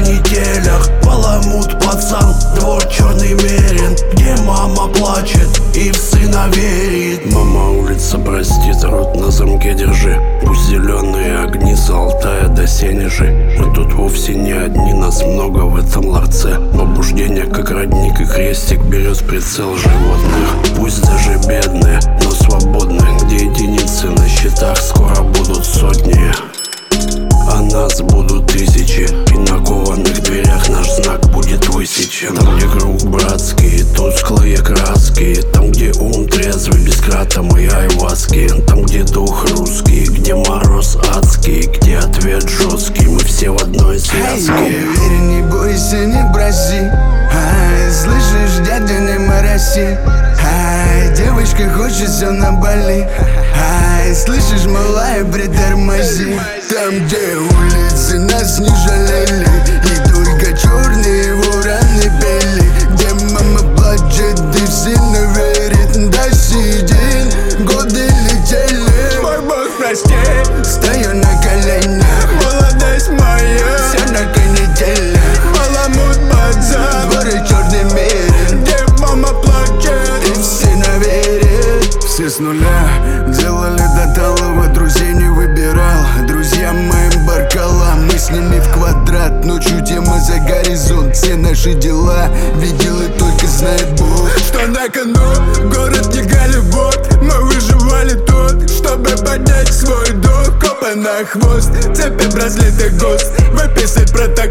канителях. Баламут пацан, двор черный мерин, где мама плачет и в сына верит. Мама, улица простит, рот на замке держи. Пусть зеленые огни с Алтая до Сенежи. Мы тут вовсе не одни, нас много в этом ларце. Побуждение как родник и крестик берет прицел животных. Пусть даже бедные, но свободные, где единицы на счетах скоро будут сотни, а нас будут тысячи. И на кованых дверях наш знак будет высечен. Там, где круг братский, тусклые краски. Там, где ум трезвый, без кратом и айваски. Там, где дух русский, где мороз адский, где ответ жесткий, мы все в одной связке. Верь, не бойся, не проси. Слышишь, дядя, не мороси. Девочка хочет все на Бали. Слышишь, малая, притормози. Там, где улицы нас не жалели, и только черные вороны пели. Где мама плачет и в сына верит. До сей день годы летели. Мой Бог, прости, стою на коленях. Молодость моя, все на канителе. Баламут пацан, дворы черный мерин, где мама плачет и в сына верит. Все с нуля делали до талого, друзей не выбирал. Друзьям моим баркала, мы с ними в квадрат. Ночью тема за горизонт, все наши дела видел и только знает Бог. Что на кону, город не Голливуд. Мы выживали тут, чтобы поднять свой дух. Копы на хвост, цепи, браслеты, ГОСТ. Выписать протокол.